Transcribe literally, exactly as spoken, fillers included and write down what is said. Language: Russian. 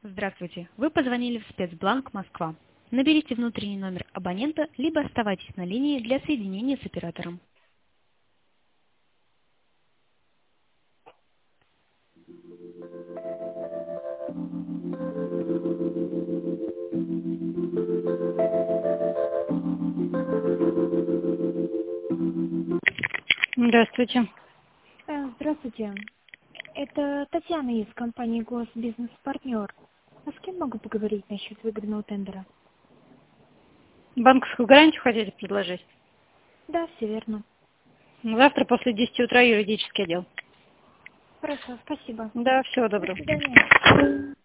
Здравствуйте. Вы позвонили в спецбланк Москва. Наберите внутренний номер абонента, либо оставайтесь на линии для соединения с оператором. Здравствуйте. Э, Здравствуйте. Это Татьяна из компании Госбизнес-партнер. А с кем могу поговорить насчет выгодного тендера? Банковскую гарантию хотите предложить? Да, все верно. Завтра после десяти утра юридический отдел. Хорошо, спасибо. Да, всего До доброго. свидания.